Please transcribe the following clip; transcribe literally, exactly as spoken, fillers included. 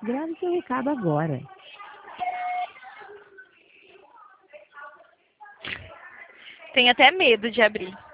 Grave seu recado agora. Tenho até medo de abrir.